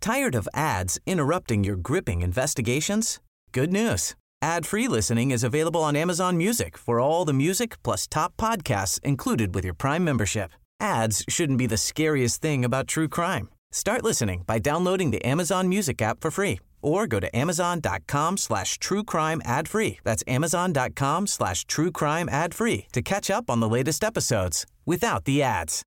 Tired of ads interrupting your gripping investigations? Good news. Ad-free listening is available on Amazon Music for all the music plus top podcasts included with your Prime membership. Ads shouldn't be the scariest thing about true crime. Start listening by downloading the Amazon Music app for free or go to amazon.com/truecrime ad-free. That's amazon.com/truecrime ad-free to catch up on the latest episodes without the ads.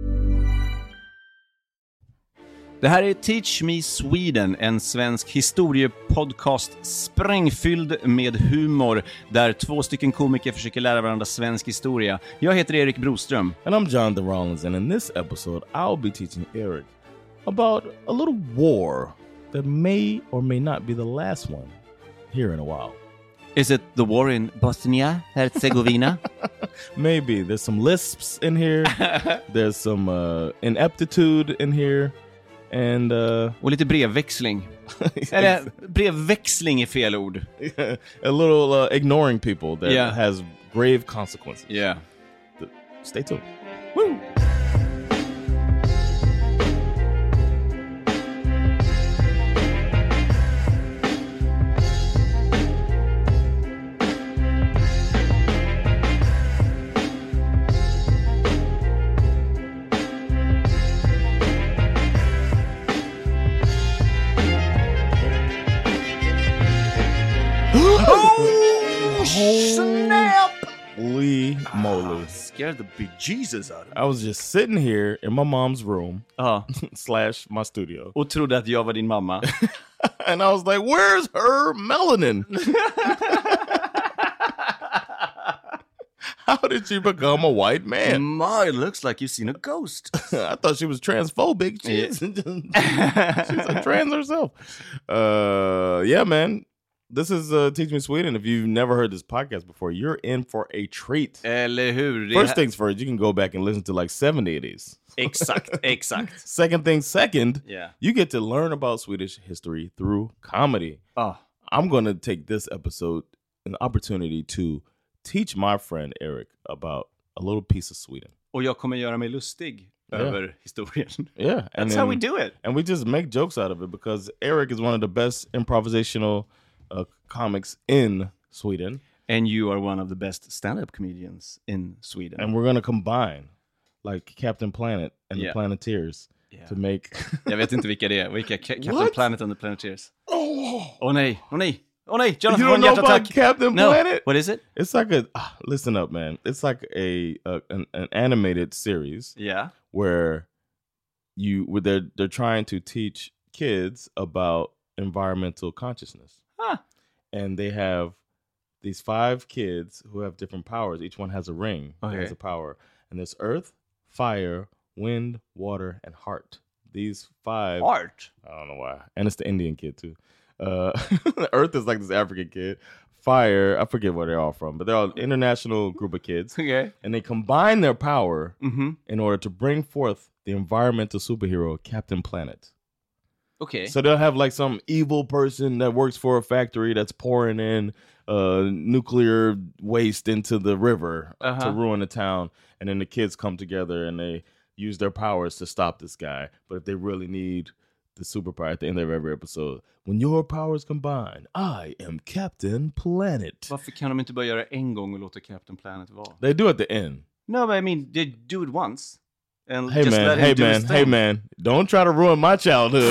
Det här är Teach Me Sweden, en svensk historiepodcast sprängfylld med humor där 2 stycken komiker försöker lära varandra svensk historia. Jag heter Erik Broström. And I'm Jonathan Rollins, and in this episode I'll be teaching Eric about a little war that may or may not be the last one here in a while. Is it the war in Bosnia-Herzegovina? Maybe. There's some lisps in here. There's some ineptitude in here. And och lite brevväxling. Eller brevväxling är fel ord. A little ignoring people that has grave consequences. Yeah. Stay tuned. Woo! Snap! Holy moly. Scared the bejesus out of me. I was just sitting here in my mom's room / my studio. Och trodde att jag var din mamma. And I was like, where's her melanin? How did she become a white man? My, it looks like you've seen a ghost. I thought she was transphobic. She's a trans herself. Yeah, man. This is Teach Me Sweden. If you've never heard this podcast before, you're in for a treat. Eller hur? First things first, you can go back and listen to like 70 of these. Exakt. Second thing second, yeah. You get to learn about Swedish history through comedy. I'm going to take this episode an opportunity to teach my friend Eric about a little piece of Sweden. Och jag kommer göra mig lustig över historien. Yeah. That's how we do it. And we just make jokes out of it because Eric is one of the best improvisational comics in Sweden. And you are one of the best stand-up comedians in Sweden. And we're going to combine like Captain Planet and the Planeteers to make... Jag vet inte vilka det är. Vilka Captain Planet and the Planeteers? Åh nej. Jonathan, you don't know about Captain Planet? What is it? It's like listen up, man. It's like an animated series. Yeah. Where they're trying to teach kids about environmental consciousness. And they have these 5 kids who have different powers. Each one has a ring that has a power. And there's earth, fire, wind, water, and heart. These 5... Heart? I don't know why. And it's the Indian kid, too. Earth is like this African kid. Fire, I forget where they're all from, but they're all an international group of kids. Okay. And they combine their power in order to bring forth the environmental superhero, Captain Planet. Okay. So they'll have like some evil person that works for a factory that's pouring in nuclear waste into the river to ruin the town. And then the kids come together and they use their powers to stop this guy. But if they really need the superpower at the end of every episode, when your powers combine, I am Captain Planet. Varför kan de inte bara göra en gång och låta Captain Planet vara? They do at the end. No, but I mean, they do it once. And hey just man, let him do his thing. Hey man, don't try to ruin my childhood.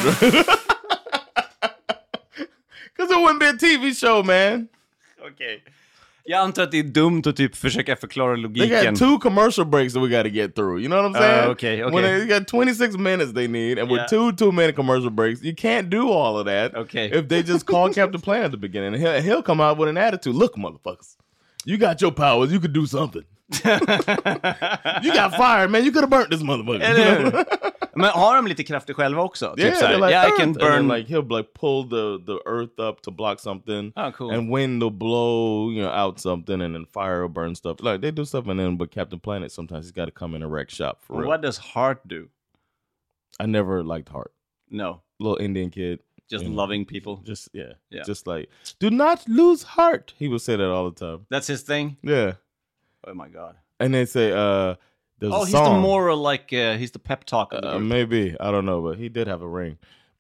Because it wouldn't be a TV show, man. Okay. Jag antar att det är dumt att typ försöka förklara logiken. They got 2 commercial breaks that we got to get through. You know what I'm saying? Okay. When they got 26 minutes they need, and with 2 2-minute commercial breaks, you can't do all of that. Okay. If they just call Captain Planet at the beginning, and he'll come out with an attitude. Look, motherfuckers, you got your powers. You could do something. You got fire, man. You could have burnt this motherfucker. Men har de lite krafter själva också? Yeah, typ såhär, like I can burn. And then, like he'll like pull the earth up to block something. Oh, cool. And wind will blow, out something, and then fire will burn stuff. Like they do stuff, and then but Captain Planet sometimes he's got to come in and wreck shop for real. What does Heart do? I never liked Heart. No, little Indian kid, just loving people. Just just like do not lose heart. He would say that all the time. That's his thing. Yeah. Oh my god. And they say, there's a he's song. the moral, like, he's the pep talk of the group. Maybe. I don't know, but he did have a ring.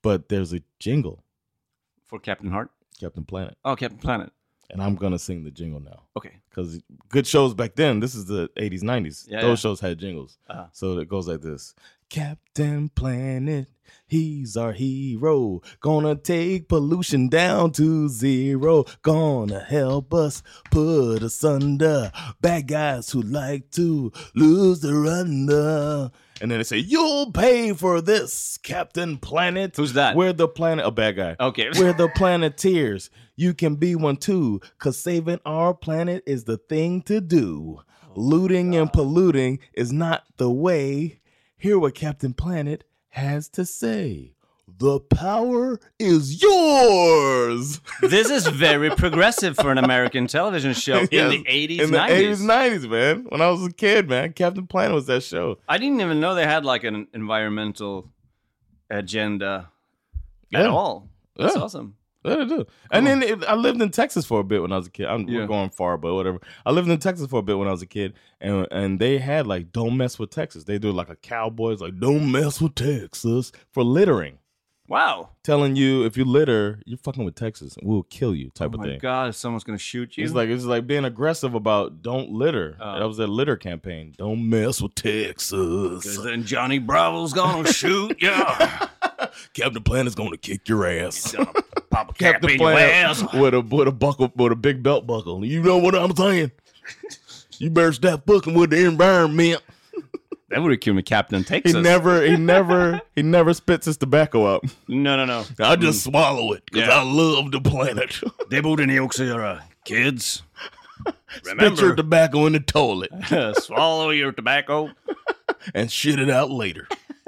But there's a jingle. For Captain Heart? Captain Planet. Oh, Captain Planet. And I'm going to sing the jingle now. Okay. Because good shows back then, this is the 80s, 90s. Yeah, Those shows had jingles. So it goes like this. Captain Planet, he's our hero. Gonna take pollution down to zero. Gonna help us put asunder bad guys who like to lose their under. And then they say, you'll pay for this, Captain Planet. Who's that? We're the planet, a bad guy. Okay. We're the Planeteers. You can be one too, because saving our planet is the thing to do. Looting and polluting is not the way. Hear what Captain Planet has to say. The power is yours. This is very progressive for an American television show in the 80s, in the 90s. 80s, 90s, man. When I was a kid, man, Captain Planet was that show. I didn't even know they had like an environmental agenda at all. That's awesome. Yeah, they do. And then I lived in Texas for a bit when I was a kid. We're going far, but whatever. I lived in Texas for a bit when I was a kid, and they had like "Don't mess with Texas." They do like a Cowboys, like "Don't mess with Texas" for littering. Wow. Telling you if you litter, you're fucking with Texas. We'll kill you type of thing. Oh my God, someone's going to shoot you. It's like being aggressive about don't litter. That was a litter campaign. Don't mess with Texas. Because then Johnny Bravo's going to shoot you. Captain Planet's going to kick your ass. He's going to pop a cap in your ass. With a big belt buckle. You know what I'm saying? You better stop fucking with the environment. That would be kul med Captain Texas. He never spits his tobacco out. No. I just swallow it because I love the planet. Det borde ni också göra, kids. Spit your tobacco in the toilet. Swallow your tobacco. And shit it out later.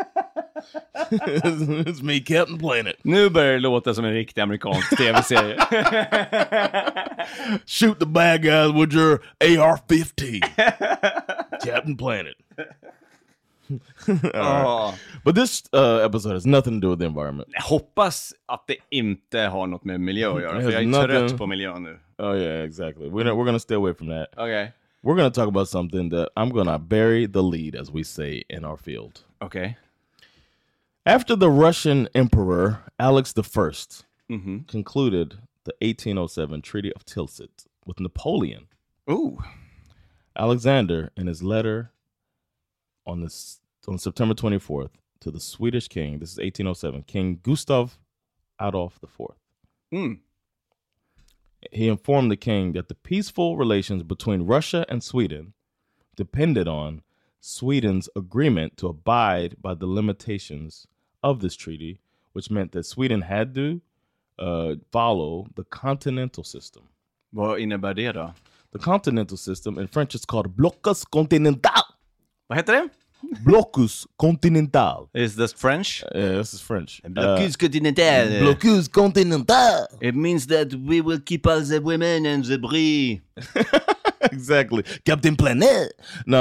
It's me, Captain Planet. Nu börjar det låta som en riktig amerikansk tv-serie. Shoot the bad guys with your AR-15. Captain Planet. Right. But this episode has nothing to do with the environment. Jag hoppas att det inte har något med miljö att göra, för jag är trött på miljö nu. Oh yeah, exactly. We're gonna stay away from that. Okay. We're gonna talk about something that I'm gonna bury the lead, as we say in our field. Okay. After the Russian Emperor Alex I concluded the 1807 Treaty of Tilsit with Napoleon. Ooh. Alexander, in his letter on September 24th to the Swedish king, this is 1807, King Gustav Adolf IV. He informed the king that the peaceful relations between Russia and Sweden depended on Sweden's agreement to abide by the limitations of this treaty, which meant that Sweden had to follow the continental system. Vad innebär det då? The continental system, in French it's called Blocus Continental. Vad heter det? Blocus Continental. Is this French? This is French. Blocus Continental. Blocus Continental. It means that we will keep all the women and the brie. Exactly. Captain Planet. No,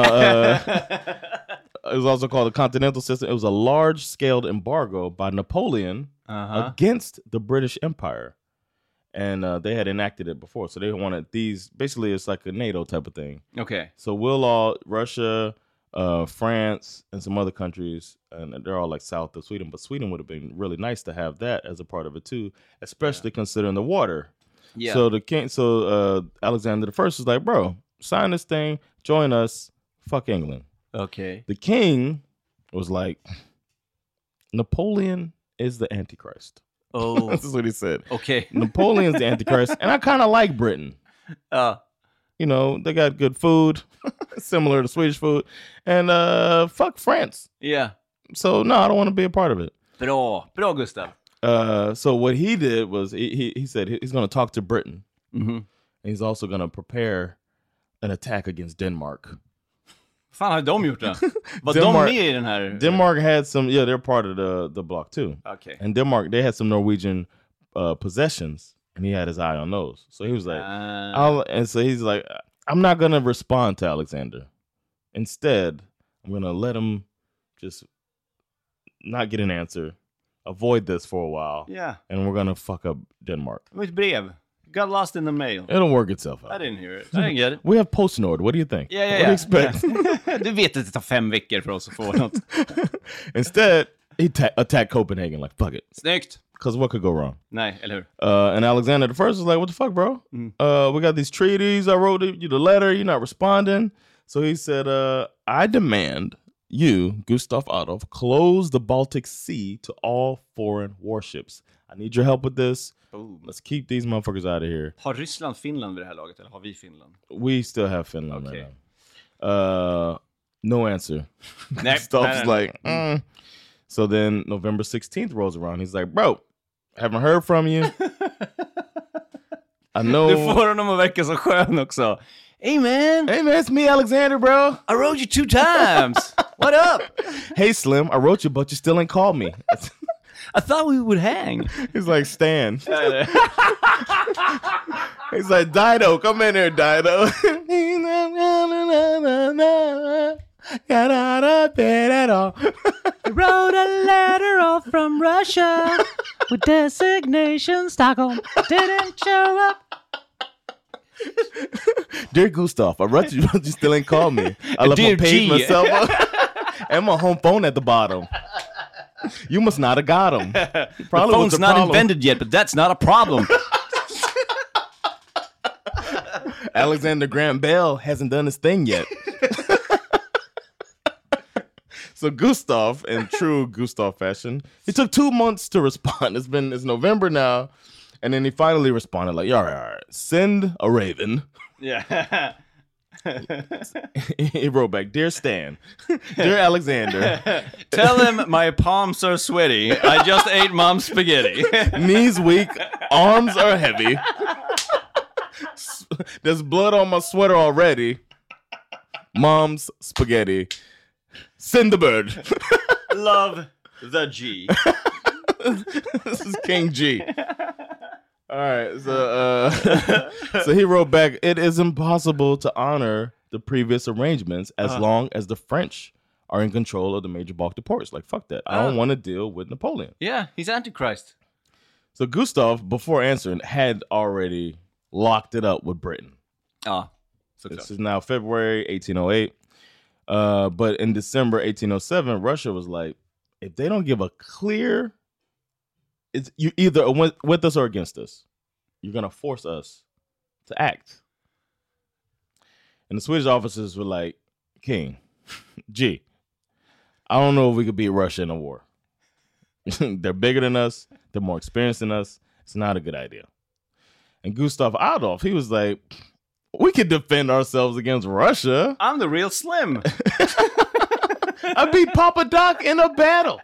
it was also called the Continental System. It was a large-scale embargo by Napoleon against the British Empire. And they had enacted it before. So they wanted these, basically it's like a NATO type of thing. Okay. So Russia, France, and some other countries, and they're all like south of Sweden, but Sweden would have been really nice to have that as a part of it too, especially considering the water. Yeah. So Alexander I was like, bro, sign this thing, join us, fuck England. Okay. The king was like, Napoleon is the Antichrist. Oh. This is what he said. Okay. Napoleon's the Antichrist, and I kind of like Britain. You know, they got good food, similar to Swedish food, and fuck France. Yeah. So no, I don't want to be a part of it. Bra Gustav. So what he did was he said he's going to talk to Britain, and he's also going to prepare an attack against Denmark. Fan har de gjort det? Var de med i den här? Denmark had some, they're part of the block too. Okay. And Denmark, they had some Norwegian possessions, and he had his eye on those. So he was like, he's like, I'm not going to respond to Alexander. Instead, I'm going to let him just not get an answer, avoid this for a while. Yeah. And we're going to fuck up Denmark. Which brev? Got lost in the mail. It'll work itself out. I didn't hear it. I didn't get it. We have PostNord. What do you think? Yeah. What do you expect? Du vet att det tar 5 veckor för oss att få något. Instead, He attacked Copenhagen like, fuck it. Snyggt! Because what could go wrong? Nej, eller hur? And Alexander the First was like, what the fuck, bro? We got these treaties. I wrote you the letter. You're not responding. So he said, I demand you, Gustav Adolf, close the Baltic Sea to all foreign warships. I need your help with this. Boom. Let's keep these motherfuckers out of here. Har Ryssland Finland vid det här laget, eller har vi Finland? We still have Finland right now. No answer. Gustav's like, So then November 16th rolls around. He's like, bro, haven't heard from you. I know. Du får honom att verka så skön också. Hey man, it's me, Alexander, bro. I wrote you 2 times. What up? Hey, Slim, I wrote you, but you still ain't called me. I thought we would hang. He's like, Stan. He's like, Dido, come in here, Dido. Got out of bed at all. You wrote a letter off from Russia with designation Stockholm. Didn't show up. Dear Gustav, I wrote you, but you still ain't called me. I left my page myself up and my home phone at the bottom. You must not have got him. Probably the phone's not invented yet, but that's not a problem. Alexander Graham Bell hasn't done his thing yet. So Gustav, in true Gustav fashion, he took 2 months to respond. It's November now. And then he finally responded like, all right. Send a raven. Yeah. He wrote back, Dear Stan, Dear Alexander. Tell him my palms are sweaty. I just ate mom's spaghetti. Knees weak, arms are heavy. There's blood on my sweater already. Mom's spaghetti. Send the bird. Love the G. This is King G. All right, so he wrote back, it is impossible to honor the previous arrangements as long as the French are in control of the major Baltic ports. Like, fuck that. I don't want to deal with Napoleon. Yeah, he's Antichrist. So Gustav, before answering, had already locked it up with Britain. This is now February 1808. But in December 1807, Russia was like, if they don't give a clear... you either with us or against us. You're going to force us to act. And the Swedish officers were like, King, G, I don't know if we could beat Russia in a war. They're bigger than us. They're more experienced than us. It's not a good idea. And Gustav Adolf, he was like, we could defend ourselves against Russia. I'm the real Slim. I beat Papa Doc in a battle.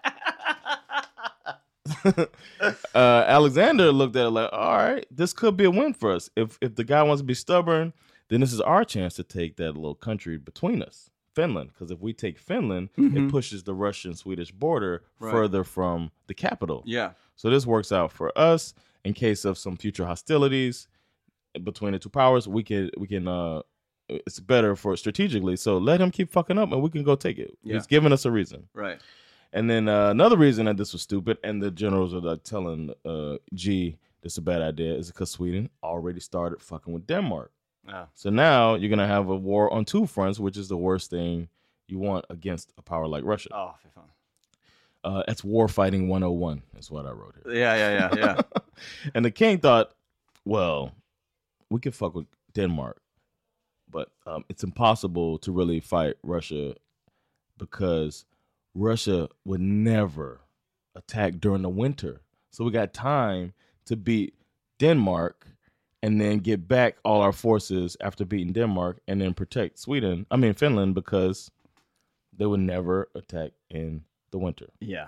Alexander looked at it like, all right, this could be a win for us. If the guy wants to be stubborn, then this is our chance to take that little country between us, Finland. Because if we take Finland, it pushes the Russian-Swedish border further from the capital. Yeah. So this works out for us in case of some future hostilities between the two powers. We can it's better for strategically. So let him keep fucking up and we can go take it. Yeah. He's giving us a reason. Right. And then another reason that this was stupid, and the generals are like telling G this is a bad idea, is because Sweden already started fucking with Denmark. So now you're going to have a war on 2 fronts, which is the worst thing you want against a power like Russia. Oh, fy fan. That's war fighting 101 is what I wrote here. Yeah. And the king thought, well, we could fuck with Denmark, but it's impossible to really fight Russia because Russia would never attack during the winter. So we got time to beat Denmark and then get back all our forces after beating Denmark and then protect Finland, because they would never attack in the winter. Yeah.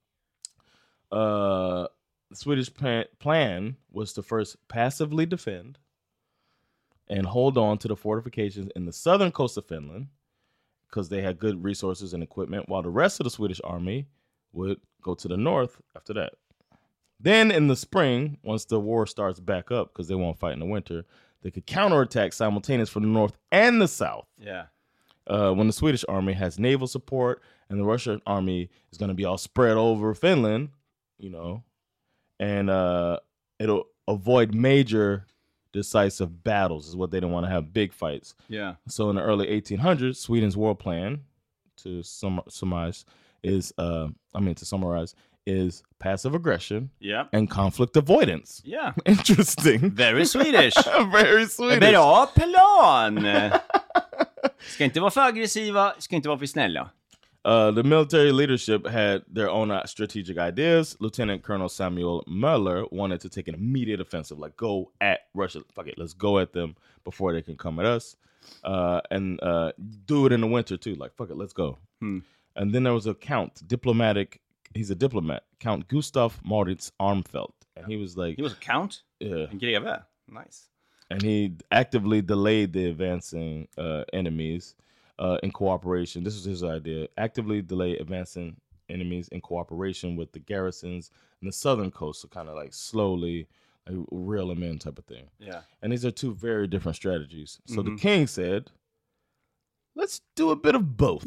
The Swedish plan was to first passively defend and hold on to the fortifications in the southern coast of Finland, because they had good resources and equipment, while the rest of the Swedish army would go to the north after that. Then in the spring, once the war starts back up, because they won't fight in the winter, they could counterattack simultaneously from the north and the south. Yeah. When the Swedish army has naval support and the Russian army is going to be all spread over Finland, and it'll avoid major decisive battles is what they didn't want to have, big fights. Yeah. So in the early 1800s, Sweden's war plan, to surmise, is, to summarize, is passive aggression Yeah. and conflict avoidance. Yeah. Interesting. Very Swedish. Very Swedish. Bra plan. Ska inte vara för aggressiva, ska inte vara för snälla. The military leadership had their own strategic ideas. Lieutenant Colonel Samuel Muller wanted to take an immediate offensive, like go at Russia. Fuck it, let's go at them before they can come at us. And do it in the winter too. Like, fuck it, let's go. And then there was a he's a diplomat, Count Gustav Moritz Armfelt. And he was like... He was a count? Yeah. En greve? Nice. And he actively delayed the advancing enemies in cooperation. This was his idea. Actively delay advancing enemies in cooperation with the garrisons in the southern coast. So kind of like slowly reel them in type of thing. Yeah. And these are two very different strategies. So the king said, let's do a bit of both.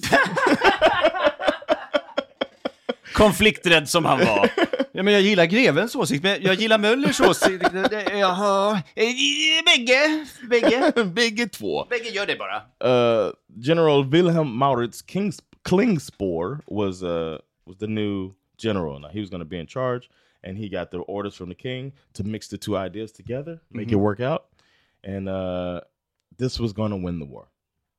Konflikträdd som han var. Ja, men jag gillar grevens åsikt, men jag gillar Möllers åsikt. Jaha. Bägge två. Bägge gör det bara. General Wilhelm Mauritz Klingspor was the new general. Now he was going to be in charge, and he got the orders from the king to mix the two ideas together, make it work out, and this was going to win the war.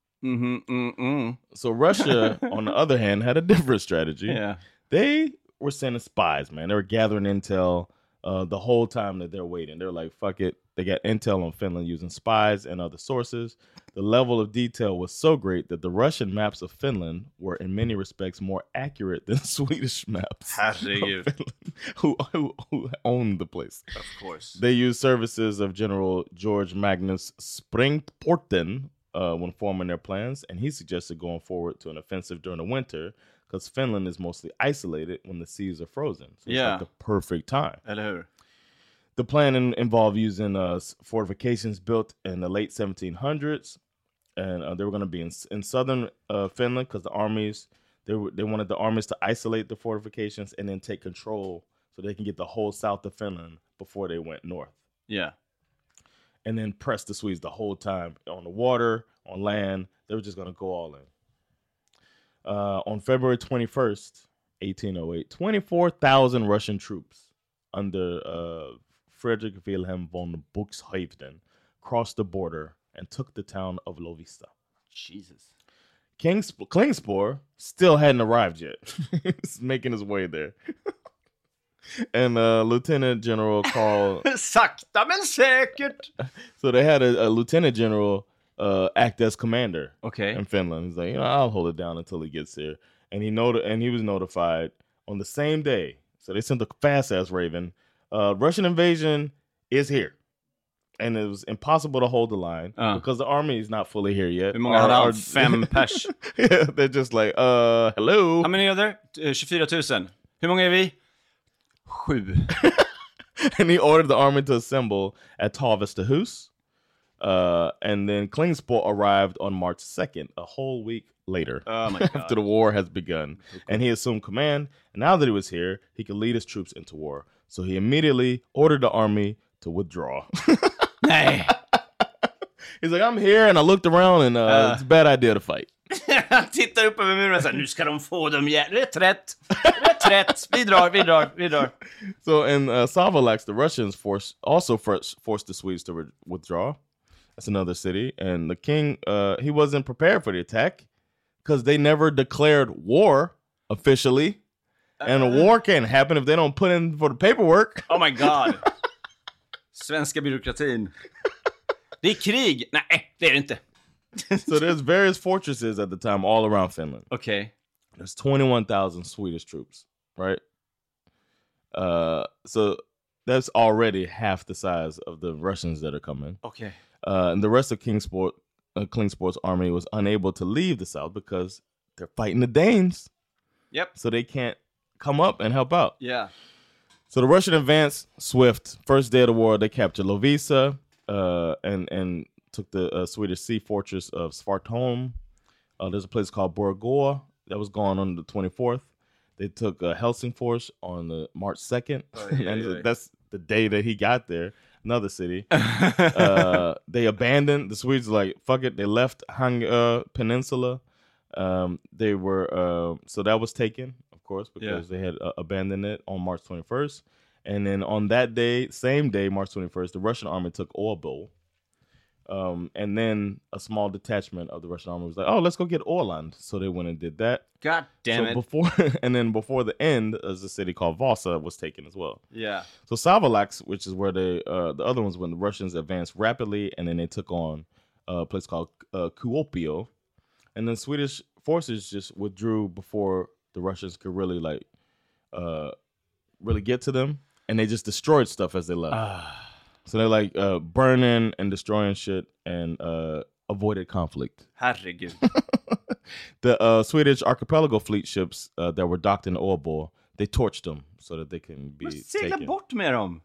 So Russia, on the other hand, had a different strategy. Yeah. They were sending spies, man. They were gathering intel the whole time that they're waiting. They're like, fuck it. They got intel on Finland using spies and other sources. The level of detail was so great that the Russian maps of Finland were in many respects more accurate than Swedish maps. Herregud. Who owned the place. Of course. They used services of General George Magnus Springporten when forming their plans, and he suggested going forward to an offensive during the winter because Finland is mostly isolated when the seas are frozen. So it's like the perfect time. Eller hur? The plan involved using fortifications built in the late 1700s, and they were going to be in southern Finland because the armies, they wanted the armies to isolate the fortifications and then take control so they can get the whole south of Finland before they went north. Yeah. And then press the Swedes the whole time on the water, on land. They were just going to go all in. On February 21st, 1808, 24,000 Russian troops under Frederick Wilhelm von Buxhoevden crossed the border and took the town of Lovisa. Jesus. Klingspor still hadn't arrived yet. He's making his way there. And Lieutenant General Carl... Sakta men säkert! So they had a Lieutenant General act as commander in Finland. He's like, I'll hold it down until he gets here. And he was notified on the same day. So they sent a fast-ass raven. Russian invasion is here. And it was impossible to hold the line because the army is not fully here yet. Hur många hade han? 5 pers? Yeah, they're just like, hello. How many are there? 24,000. Hur många är vi? 7. And he ordered the army to assemble at Tavestehus. And then Klingspor arrived on March 2nd, a whole week later. Oh my God. After the war has begun. And he assumed command. And now that he was here, he could lead his troops into war. So he immediately ordered the army to withdraw. Nej. He's like, I'm here, and I looked around, and it's a bad idea to fight. Han tittar upp över muren och säger, nu ska de få dem reträtt. Vi drar. So in Savolax, the Russians forced the Swedes to withdraw. That's another city. And the king, he wasn't prepared for the attack because they never declared war officially. And a war can't happen if they don't put in for the paperwork. Oh my God. Svenska byråkratin. Det är krig. Nej, det är det inte. So there's various fortresses at the time all around Finland. Okay. There's 21,000 Swedish troops, right? So that's already half the size of the Russians that are coming. Okay. And the rest of Klingsport's army was unable to leave the south because they're fighting the Danes. Yep. So they can't come up and help out. Yeah. So the Russian advance swift. First day of the war, they captured Lovisa and took the Swedish sea fortress of Svartholm. There's a place called Borgå that was gone on the 24th. They took Helsingfors on the March 2nd. That's the day that he got there. Another city. They abandoned. The Swedes were like, fuck it. They left Hangö Peninsula. They were so that was taken course, because they had abandoned it on March 21st. And then on that day, same day, March 21st, the Russian army took Orbol. And then a small detachment of the Russian army was like, "Oh, let's go get Orland." So they went and did that. God damn it! Before the end, as a city called Vasa was taken as well. Yeah. So Savolax, which is where the other ones when the Russians advanced rapidly, and then they took on a place called Kuopio, and then Swedish forces just withdrew before the Russians could really really get to them, and they just destroyed stuff as they left. So they're like burning and destroying shit and avoided conflict. Herregud. The Swedish archipelago fleet ships that were docked in Åbo, they torched them so that they can be segla bort med dem.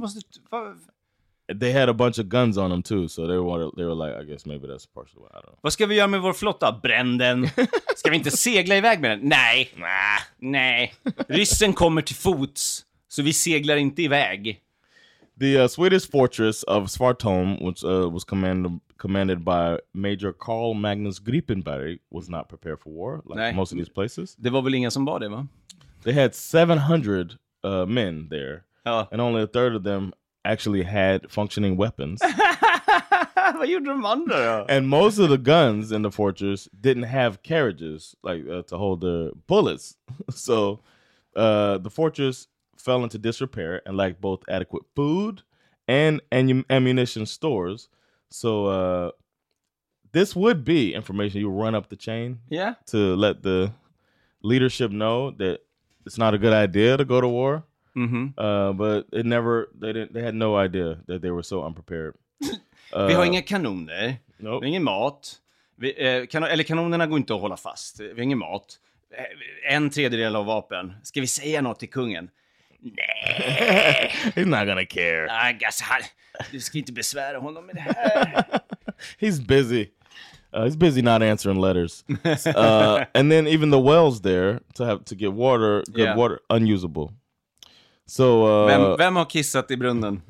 They had a bunch of guns on them too, so they were like, I guess maybe that's partially why. I don't know. Vad ska vi göra med vår flotta? Bränn den. Ska vi inte segla iväg med den? Nej. Ryssen kommer till fots, så vi seglar inte iväg. The Swedish fortress of Svartholm, which was commanded by Major Carl Magnus Gripenberg, was not prepared for war, like most of these places. Det var väl inga som var det, va? They had 700 men there, and only a third of them actually had functioning weapons. Vad gjorde de andra då? And most of the guns in the fortress didn't have carriages, to hold the bullets. So the fortress fell into disrepair and lacked both adequate food and ammunition stores. So this would be information you run up the chain to let the leadership know that it's not a good idea to go to war. But they had no idea that they were so unprepared. Vi har inga kanoner. Nope. Vi har ingen mat. Eller kanonerna går inte att hålla fast. Vi har ingen mat. 1/3 av vapen. Ska vi säga något till kungen? Nej. He's not gonna care. Du ska inte besvära honom med det här. He's busy. He's busy not answering letters. And then even the wells there to get water, good water, unusable. So vem har kissat i brunnen?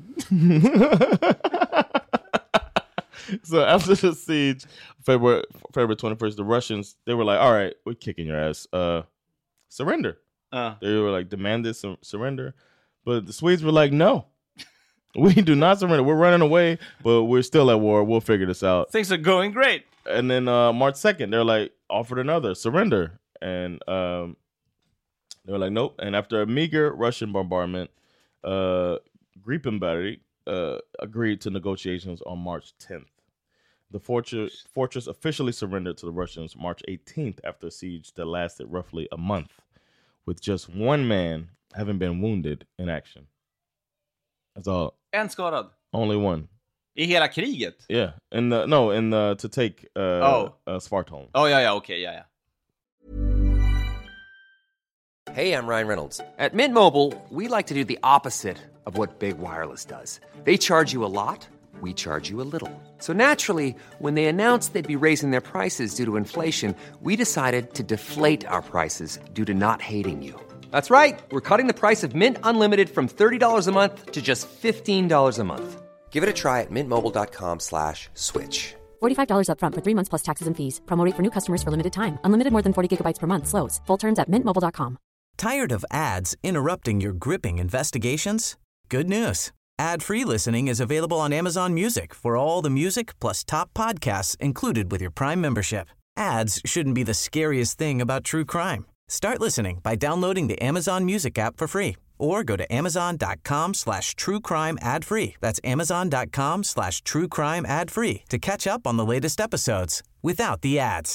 So after the siege, February 21st, the Russians, they were like, "All right, we're kicking your ass. Surrender." They were like demanded some surrender, but the Swedes were like, "No, we do not surrender. We're running away, but we're still at war. We'll figure this out. Things are going great." And then March 2nd, they're like offered another surrender, and they were like, "Nope." And after a meager Russian bombardment, Gripenberg agreed to negotiations on March 10th. The fortress officially surrendered to the Russians March 18th after a siege that lasted roughly a month, with just one man having been wounded in action. That's all. En skadad? Only one. I hela kriget? Yeah. To take Svartholm. Okay. Hey, I'm Ryan Reynolds. At Mint Mobile, we like to do the opposite of what Big Wireless does. They charge you a lot, we charge you a little. So naturally, when they announced they'd be raising their prices due to inflation, we decided to deflate our prices due to not hating you. That's right. We're cutting the price of Mint Unlimited from $30 a month to just $15 a month. Give it a try at mintmobile.com/switch. $45 up front for 3 months plus taxes and fees. Promo rate for new customers for limited time. Unlimited more than 40 gigabytes per month. Slows full terms at mintmobile.com. Tired of ads interrupting your gripping investigations? Good news. Ad-free listening is available on Amazon Music for all the music plus top podcasts included with your Prime membership. Ads shouldn't be the scariest thing about true crime. Start listening by downloading the Amazon Music app for free or go to amazon.com/truecrime ad-free. That's amazon.com/truecrime ad-free to catch up on the latest episodes without the ads.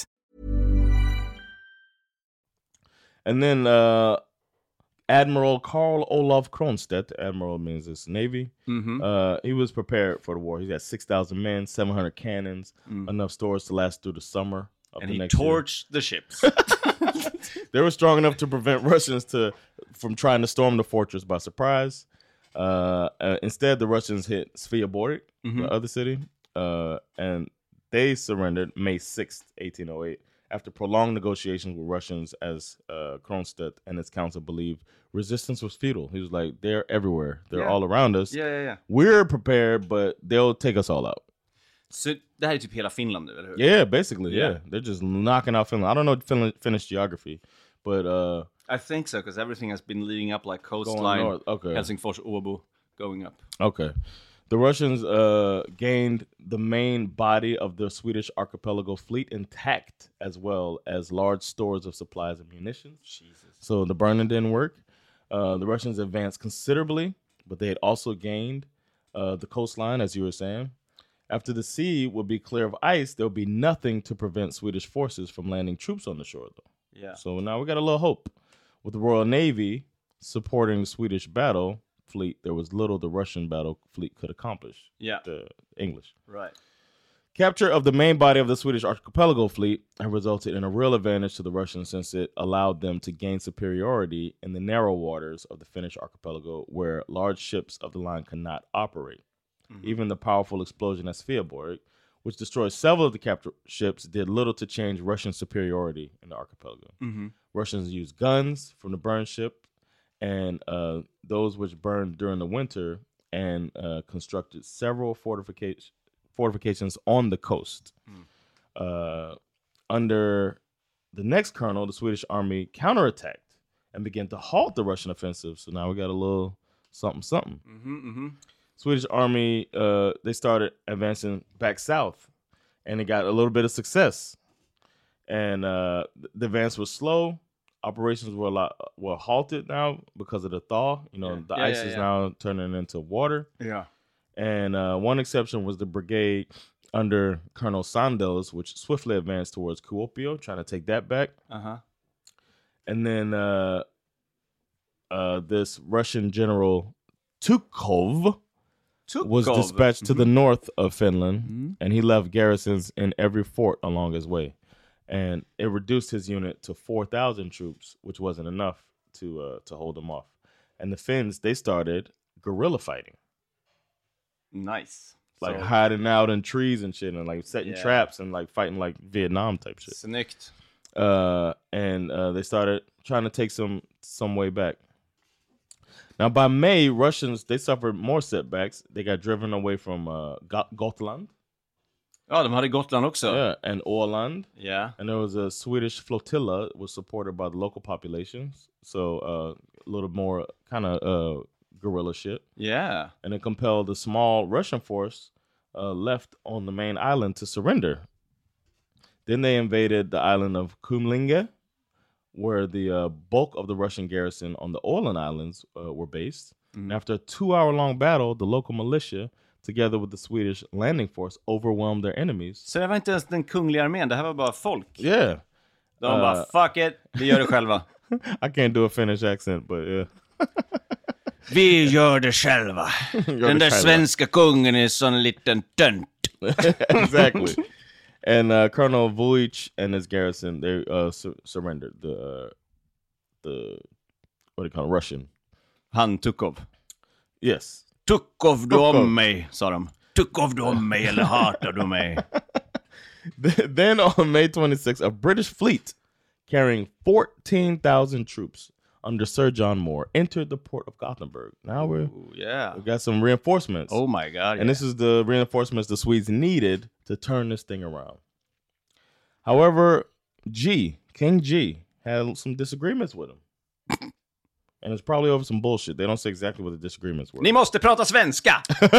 And then Admiral Karl Olof Kronstedt, Admiral means it's Navy, he was prepared for the war. He got 6,000 men, 700 cannons, enough stores to last through the summer of the next year. And he torched the ships. They were strong enough to prevent Russians from trying to storm the fortress by surprise. Instead, the Russians hit Sveaborg, the other city, and they surrendered May 6th, 1808. After prolonged negotiations with Russians, as Kronstedt and his council believed resistance was futile. He was like, they're everywhere. They're all around us. Yeah. We're prepared, but they'll take us all out. Så det här är typ hela Finland, eller hur? Yeah, basically, yeah. They're just knocking out Finland. I don't know Finnish geography, but I think so, because everything has been leading up like coastline. Okay. Helsingfors, Åbo, going up. Okay. The Russians gained the main body of the Swedish archipelago fleet intact, as well as large stores of supplies and munitions. Jesus. So the burning didn't work. The Russians advanced considerably, but they had also gained the coastline, as you were saying. After the sea would be clear of ice, there would be nothing to prevent Swedish forces from landing troops on the shore, though. Yeah. So now we got a little hope. With the Royal Navy supporting the Swedish battle fleet, there was little the Russian battle fleet could accomplish. Yeah. The English. Right. Capture of the main body of the Swedish archipelago fleet resulted in a real advantage to the Russians, since it allowed them to gain superiority in the narrow waters of the Finnish archipelago, where large ships of the line could not operate. Mm-hmm. Even the powerful explosion at Sveaborg, which destroyed several of the captured ships, did little to change Russian superiority in the archipelago. Mm-hmm. Russians used guns from the burned ship and those which burned during the winter, and constructed several fortifications on the coast. Under the next colonel, the Swedish army counterattacked and began to halt the Russian offensive. So now we got a little something. Swedish army, they started advancing back south, and they got a little bit of success. And the advance was slow. Operations were halted now because of the thaw. The ice is now turning into water. Yeah. And one exception was the brigade under Colonel Sandels, which swiftly advanced towards Kuopio, trying to take that back. And then this Russian general Tukov was dispatched to the north of Finland, and he left garrisons in every fort along his way. And it reduced his unit to 4,000 troops, which wasn't enough to hold them off. And the Finns, they started guerrilla fighting. Nice. Like hiding out in trees and shit, and like setting traps and like fighting like Vietnam type shit. Snyggt. And they started trying to take some way back. Now, by May, Russians, they suffered more setbacks. They got driven away from Gotland. Ja, de hade Gotland också. Yeah, and Åland. Yeah. And there was a Swedish flotilla was supported by the local populations. So a little more kind of guerrilla shit. Yeah. And it compelled the small Russian force left on the main island to surrender. Then they invaded the island of Kumlinge, where the bulk of the Russian garrison on the Åland Islands were based. And after a 2-hour-long battle, the local militia, together with the Swedish landing force, overwhelmed their enemies. Så det var inte ens den kungliga armén, det här var bara folk. Yeah. De bara, fuck it, vi gör det själva. I can't do a Finnish accent, but yeah. Vi gör det själva. Den där svenska kungen är sån liten tönt. Exactly. And Colonel Vujic and his garrison, they surrendered. The what do you call it? Russian. Han Tukov. Yes. Tukov du om mig, sa de. Tukov du om mig eller hatar du mig? Then on May 26th, a British fleet carrying 14,000 troops under Sir John Moore entered the port of Gothenburg. Now we got some reinforcements. Oh my God. And this is the reinforcements the Swedes needed to turn this thing around. However, King G, had some disagreements with him. And it's probably over some bullshit. They don't say exactly what the disagreements were. Ni måste prata svenska!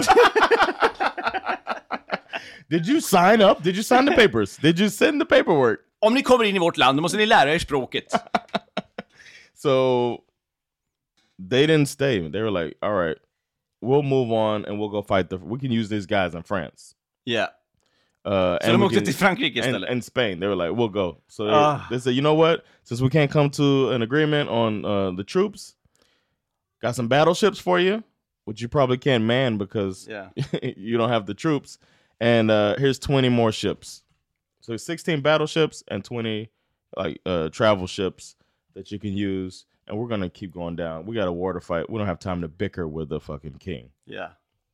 Did you sign up? Did you sign the papers? Did you send the paperwork? Om ni kommer in i vårt land, då måste ni lära er språket. So they didn't stay. They were like, all right, we'll move on and we'll go fight we can use these guys in France. Yeah. So de åkte till Frankrike istället. And Spain. They were like, we'll go. So they said, you know what? Since we can't come to an agreement on the troops, got some battleships for you, which you probably can't man because you don't have the troops. And here's 20 more ships. So 16 battleships and 20 travel ships that you can use, and we're gonna keep going down. We got a war to fight. We don't have time to bicker with the fucking king. Yeah.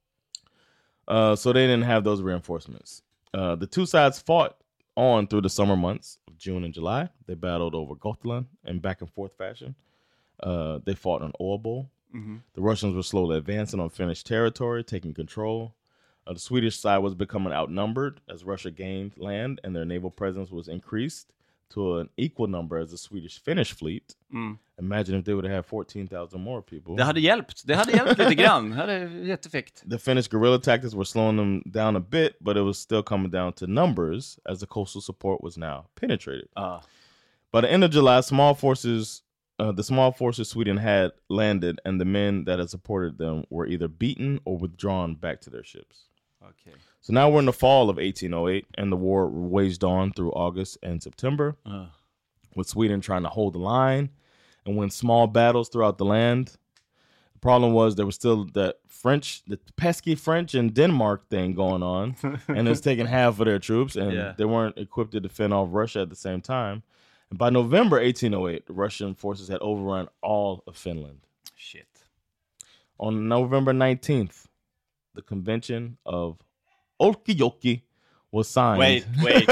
So they didn't have those reinforcements. The two sides fought on through the summer months of June and July. They battled over Gotland in back and forth fashion. They fought on Åbo. Mm-hmm. The Russians were slowly advancing on Finnish territory, taking control. The Swedish side was becoming outnumbered as Russia gained land and their naval presence was increased to an equal number as the Swedish-Finnish fleet. Imagine if they would have had 14,000 more people. Det hade hjälpt lite grann. Det hade gett effekt. The Finnish guerrilla tactics were slowing them down a bit, but it was still coming down to numbers as the coastal support was now penetrated. By the end of July, the small forces Sweden had landed, and the men that had supported them were either beaten or withdrawn back to their ships. Okay. So now we're in the fall of 1808, and the war waged on through August and September, with Sweden trying to hold the line and win small battles throughout the land. The problem was there was still the pesky French and Denmark thing going on, and it was taking half of their troops, and they weren't equipped to defend off Russia at the same time. And by November 1808, the Russian forces had overrun all of Finland. Shit. On November 19th, the Convention of Olkijoki was signed. Wait.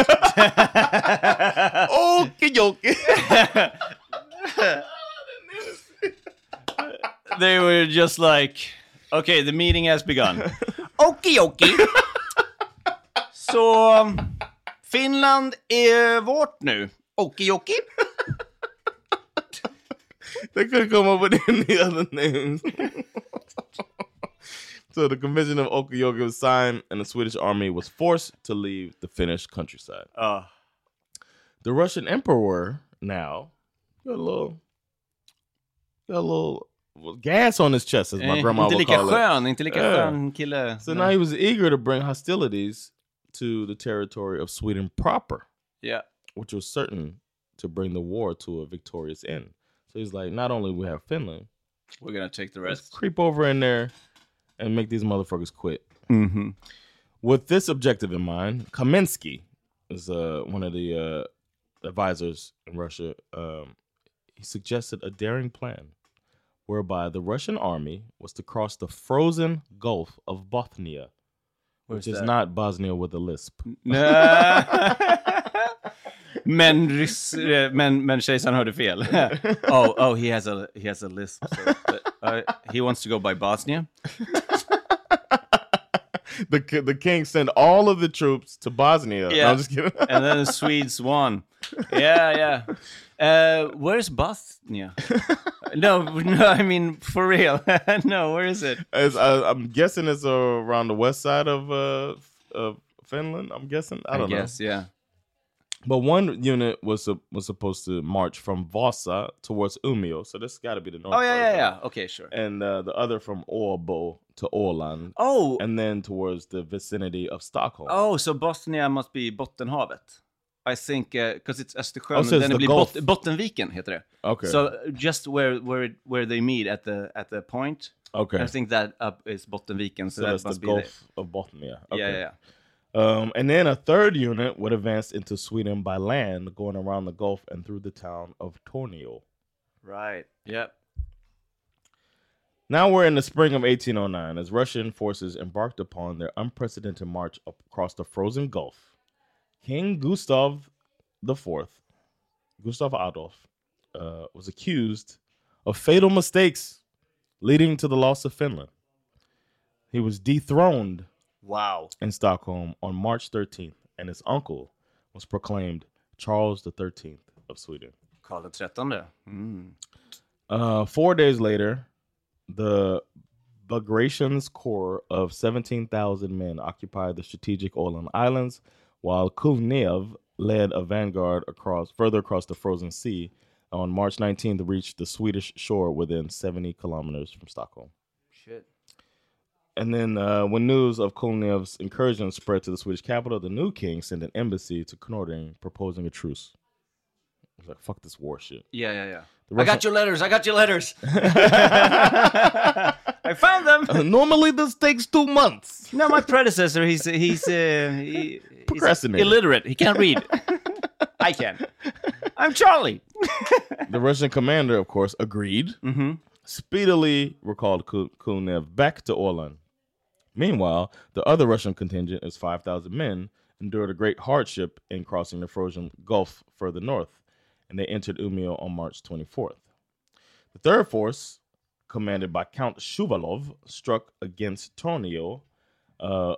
Olkijoki. They were just like, okay, the meeting has begun. Okidoki. Så Finland är vårt nu. Okidoki. They couldn't come up with any other names. So the Convention of Olkijoki was signed, and the Swedish army was forced to leave the Finnish countryside. The Russian emperor now got a little gas on his chest, as my grandma would call it. Inte lika skön kille. So now he was eager to bring hostilities to the territory of Sweden proper. Yeah. Which was certain to bring the war to a victorious end. So he's like, not only we have Finland, we're gonna take the rest. Let's creep over in there and make these motherfuckers quit. Mm-hmm. With this objective in mind, Kamensky is one of the advisors in Russia. He suggested a daring plan whereby the Russian army was to cross the frozen Gulf of Bothnia, which is not Bosnia with a lisp. Men kejsaren hörde fel. He has a lisp. So, he wants to go by Bosnia. The king sent all of the troops to Bosnia. Yeah. No, I'm just kidding. And then the Swedes won. Yeah. Where's Bosnia? No, I mean, for real. No, where is it? I'm guessing it's around the west side of Finland. I'm guessing. I don't know. Yeah. But one unit was supposed to march from Vasa towards Umeå, so this got to be the north. Oh yeah. Okay, sure. And the other from Åbo to Åland. Oh. And then towards the vicinity of Stockholm. Oh, so Bosnia must be Bottenhavet. I think because it's Östersjön, so and then it Gulf. blir Bottenviken heter det. Okay. So just where they meet at the point. Okay. I think that up is Bottenviken, so that that's must the be Gulf of Bothnia. Okay. Yeah. And then a third unit would advance into Sweden by land, going around the Gulf and through the town of Tornio. Right. Yep. Now we're in the spring of 1809 as Russian forces embarked upon their unprecedented march across the frozen Gulf. King Gustav Adolf, was accused of fatal mistakes leading to the loss of Finland. He was dethroned in Stockholm on March 13th, and his uncle was proclaimed Charles XIII of Sweden. Karl XIII. 4 days later, the Bagratians Corps of 17,000 men occupied the strategic Åland Islands, while Kulnev led a vanguard further across the frozen sea on March 19th to reach the Swedish shore within 70 kilometers from Stockholm. Shit. And then when news of Kulnev's incursion spread to the Swedish capital, the new king sent an embassy to Knorring proposing a truce. He was like, fuck this war shit. Yeah. I got your letters. I found them. Normally this takes 2 months. No, my predecessor, he's procrastinating. Illiterate. He can't read. I can. I'm Charlie. The Russian commander, of course, agreed. Mm-hmm. Speedily recalled Kulnev back to Åland. Meanwhile, the other Russian contingent is 5,000 men, endured a great hardship in crossing the frozen Gulf further north, and they entered Umeå on March 24th. The third force, commanded by Count Shuvalov, struck against Tornio,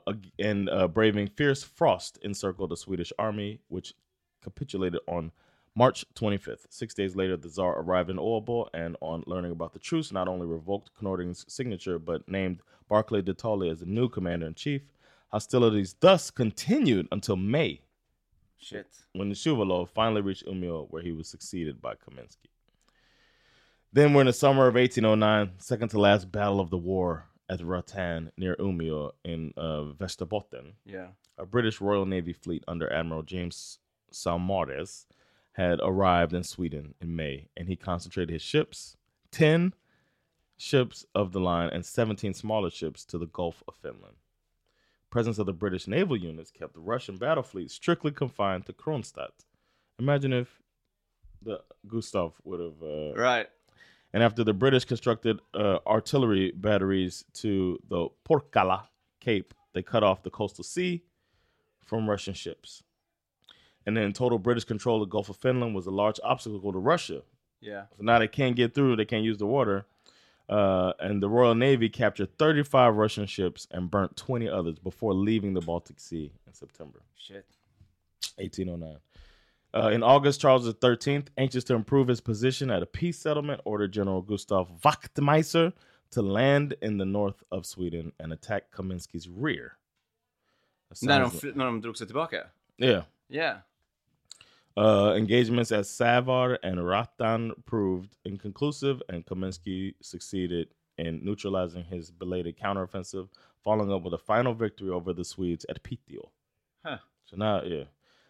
and braving fierce frost, encircled the Swedish army, which capitulated on March 25th. 6 days later, the Tsar arrived in Orebol and, on learning about the truce, not only revoked Knorring's signature, but named Barclay de Tolly as the new commander-in-chief. Hostilities thus continued until May. Shit. When the Shuvalov finally reached Umeå, where he was succeeded by Kaminsky. Then we're in the summer of 1809, second to last battle of the war at Rattan near Umeå in Västerbotten. Yeah. A British Royal Navy fleet under Admiral James Saumarez had arrived in Sweden in May, and he concentrated his ships, 10 ships of the line and 17 smaller ships, to the Gulf of Finland. Presence of the British naval units kept the Russian battle fleet strictly confined to Kronstadt. Imagine if the Gustav would have... Right. And after the British constructed artillery batteries to the Porkkala Cape, they cut off the coastal sea from Russian ships. And then total British control of the Gulf of Finland was a large obstacle to Russia. Yeah. So now they can't get through, they can't use the water. And the Royal Navy captured 35 Russian ships and burnt 20 others before leaving the Baltic Sea in September. Shit. 1809. In August, Charles XIII, anxious to improve his position at a peace settlement, ordered General Gustav Wachtmeister to land in the north of Sweden and attack Kaminsky's rear. När de drog sig tillbaka? Yeah. Yeah. Engagements at Savar and Rattan proved inconclusive, and Kaminsky succeeded in neutralizing his belated counteroffensive, following up with a final victory over the Swedes at Piteå. Huh. So now, yeah.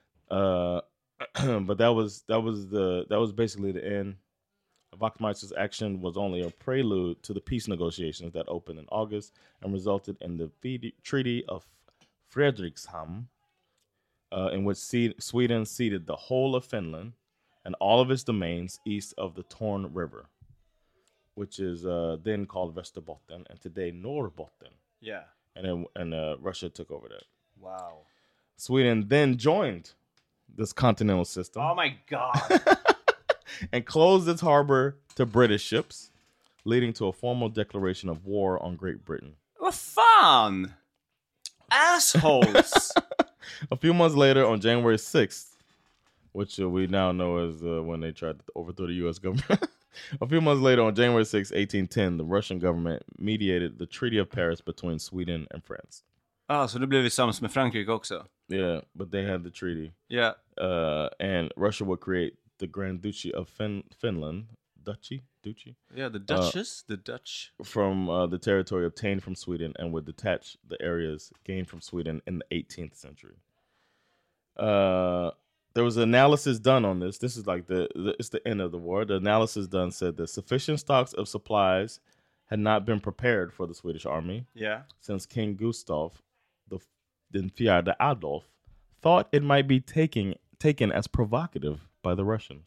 But that was basically the end. Wachtmeister's action was only a prelude to the peace negotiations that opened in August and resulted in the Treaty of Fredrikshamn, in which Sweden ceded the whole of Finland and all of its domains east of the Torn River, which is then called Västerbotten and today Norrbotten. Yeah. And Russia took over that. Wow. Sweden then joined this continental system. Oh my God. And closed its harbor to British ships, leading to a formal declaration of war on Great Britain. Vad fan? Assholes! A few months later, on January 6th, which we now know as when they tried to overthrow the U.S. government. A few months later, on January 6, 1810, the Russian government mediated the Treaty of Paris between Sweden and France. Så det blev tillsammans med Frankrike också. Yeah, but they had the treaty. Yeah. And Russia would create the Grand Duchy of Finland. Duchy? Yeah, the Duchess, the Dutch. From the territory obtained from Sweden, and would detach the areas gained from Sweden in the 18th century. There was analysis done on this. This is like it's the end of the war. The analysis done said that sufficient stocks of supplies had not been prepared for the Swedish army. Yeah. Since King Gustav den Fjärde Adolf thought it might be taken as provocative by the Russians.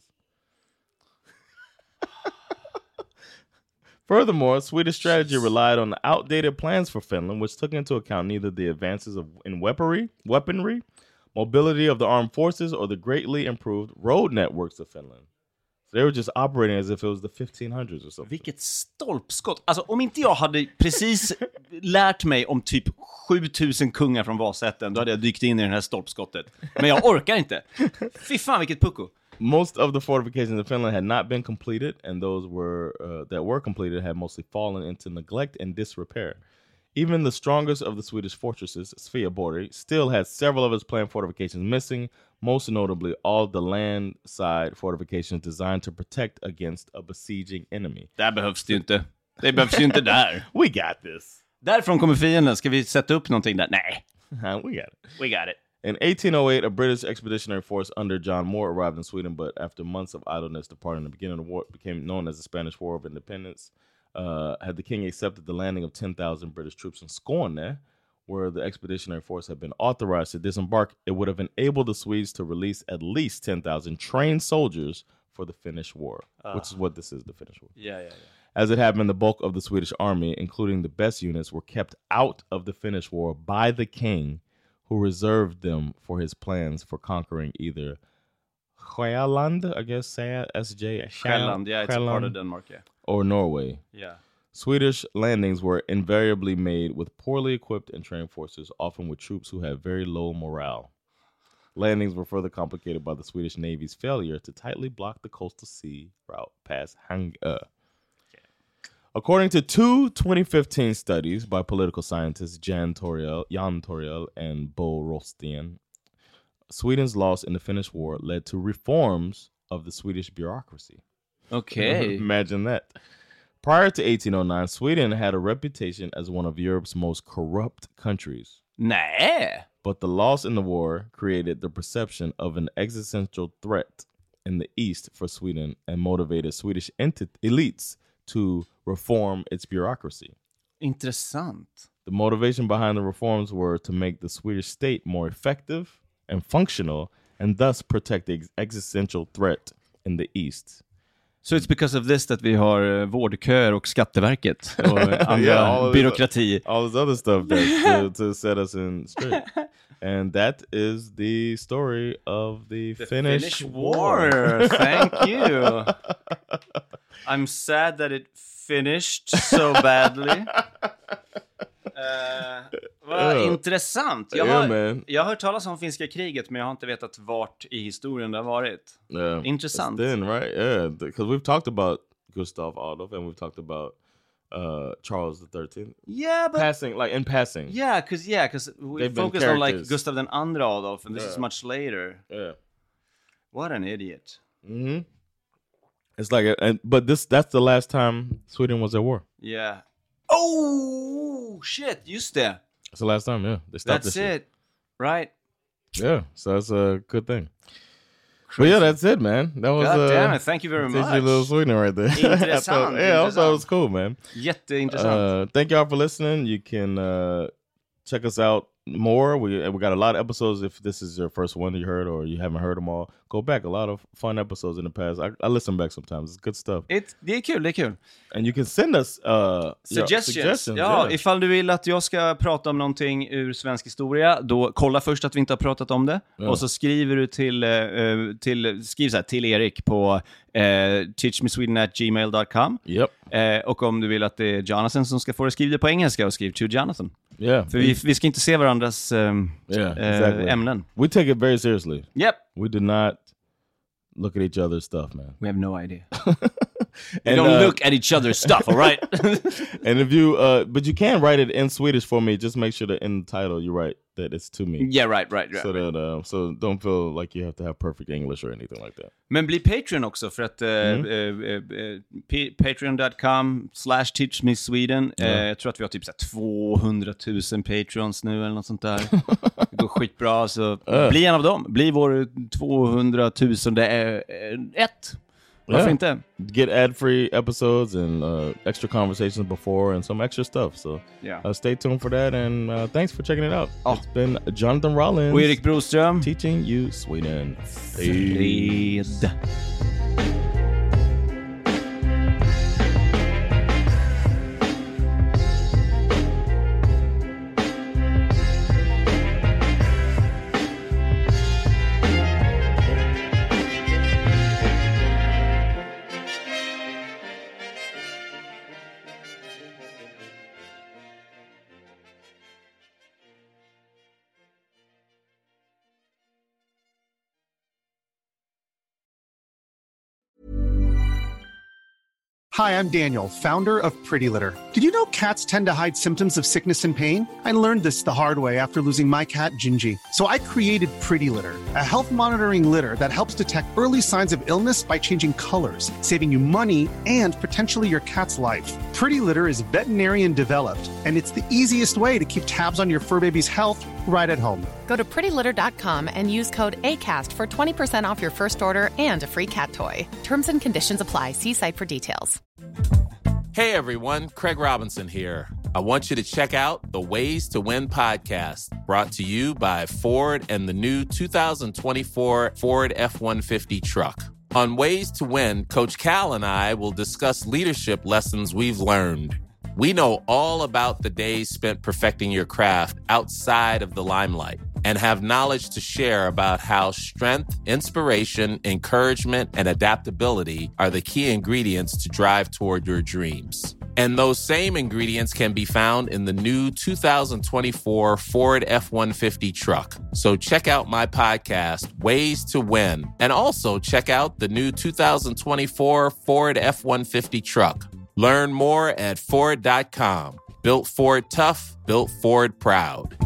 Furthermore, Swedish strategy relied on the outdated plans for Finland, which took into account neither the advances in weaponry, mobility of the armed forces, or the greatly improved road networks of Finland. So they were just operating as if it was the 1500s or something. Vilket stolpskott. Alltså, om inte jag hade precis lärt mig om typ 7000 kungar från Vasätten, då hade jag dykt in i det här stolpskottet. Men jag orkar inte. Fy fan, vilket pucko. Most of the fortifications of Finland had not been completed, and those that were completed had mostly fallen into neglect and disrepair. Even the strongest of the Swedish fortresses, Sveaborg, still had several of its planned fortifications missing, most notably all the land-side fortifications designed to protect against a besieging enemy. Det behövs det ju inte. Det behövs ju inte där. We got this. Därifrån kommer fienden. Ska vi sätta upp någonting där? Nej. We got it. We got it. In 1808, a British expeditionary force under John Moore arrived in Sweden, but after months of idleness departing the beginning of the war, it became known as the Spanish War of Independence. Had the king accepted the landing of 10,000 British troops in Skåne, where the expeditionary force had been authorized to disembark, it would have enabled the Swedes to release at least 10,000 trained soldiers for the Finnish War, which is what this is, the Finnish War. Yeah. As it happened, the bulk of the Swedish army, including the best units, were kept out of the Finnish War by the king, who reserved them for his plans for conquering either Sjælland, I guess, SJ. Sjælland, yeah, it's a part of Denmark, yeah. Or Norway. Yeah. Swedish landings were invariably made with poorly equipped and trained forces, often with troops who had very low morale. Landings were further complicated by the Swedish Navy's failure to tightly block the coastal sea route past Hangö. According to two 2015 studies by political scientists Jan Toriel and Bo Rosten, Sweden's loss in the Finnish War led to reforms of the Swedish bureaucracy. Okay. Imagine that. Prior to 1809, Sweden had a reputation as one of Europe's most corrupt countries. Nej. But the loss in the war created the perception of an existential threat in the East for Sweden and motivated Swedish elites to reform its bureaucracy. Intressant. The motivation behind the reforms were to make the Swedish state more effective and functional and thus protect the existential threat in the East. So it's because of this that vi har vårdköer och Skatteverket och andra byråkrati. All this other stuff to set us in straight. And that is the story of the Finnish War. Thank you. I'm sad that it finished so badly. Vad intressant. Jag har hört talas om finska kriget, men jag har inte vetat vart i historien det har varit. Intressant. Then, right? Yeah, because we've talked about Gustav Adolf and we've talked about Charles XIII. Yeah, but in passing. Yeah, because we focused on like Gustav II Adolf, and this is much later. Yeah. What an idiot. Mm-hmm. It's like, but that's the last time Sweden was at war. Yeah. Oh shit! Just det. It's the last time. Yeah, they stopped. That's it, right? Yeah, so that's a good thing. But yeah, that's it, man. That was. God damn it! Thank you very much. A little Sweden right there. Intressant. I thought it was cool, man. Jätteintressant. Thank y'all for listening. You can check us out more. We got a lot of episodes. If this is your first one you heard or you haven't heard them all, go back. A lot of fun episodes in the past. I listen back sometimes. It's good stuff. Det är kul. And you can send us suggestions. Ja, ifall du vill att jag ska prata om någonting ur svensk historia, då kolla först att vi inte har pratat om det. Och så skriver du skriv så här, till Erik på teachmesweden@gmail.com. Yep. Och om du vill att det är Jonathan som ska få det, skriv det på engelska och skriv to Jonathan. Yeah. För vi ska inte se varandras ämnen. We take it very seriously. Yep. We do not look at each other's stuff, man. We have no idea. We don't look at each other's stuff, all right? And if you, but you can write it in Swedish for me. Just make sure that in the title you write that it's to me. Yeah, right. So that so don't feel like you have to have perfect English or anything like that. Men bli Patreon också, för att patreon.com/teachmesweden. Jag tror att vi har typ 200 000 Patreons nu eller något sånt där. Det går skitbra, så bli en av dem. Bli vår 200 000 Varför inte? Get ad-free episodes and extra conversations before and some extra stuff. So stay tuned for that, and thanks for checking it out. It's been Jonathan Rollins och Erik Broström teaching you Sweden. Fred. Hi, I'm Daniel, founder of Pretty Litter. Did you know cats tend to hide symptoms of sickness and pain? I learned this the hard way after losing my cat, Gingy. So I created Pretty Litter, a health monitoring litter that helps detect early signs of illness by changing colors, saving you money and potentially your cat's life. Pretty Litter is veterinarian developed, and it's the easiest way to keep tabs on your fur baby's health right at home. Go to prettylitter.com and use code ACAST for 20% off your first order and a free cat toy. Terms and conditions apply. See site for details. Hey everyone, Craig Robinson here. I want you to check out the Ways to Win podcast, brought to you by Ford and the new 2024 Ford F-150 truck. On Ways to Win, Coach Cal and I will discuss leadership lessons we've learned. We know all about the days spent perfecting your craft outside of the limelight and have knowledge to share about how strength, inspiration, encouragement, and adaptability are the key ingredients to drive toward your dreams. And those same ingredients can be found in the new 2024 Ford F-150 truck. So check out my podcast, Ways to Win, and also check out the new 2024 Ford F-150 truck. Learn more at Ford.com. Built Ford tough, built Ford proud.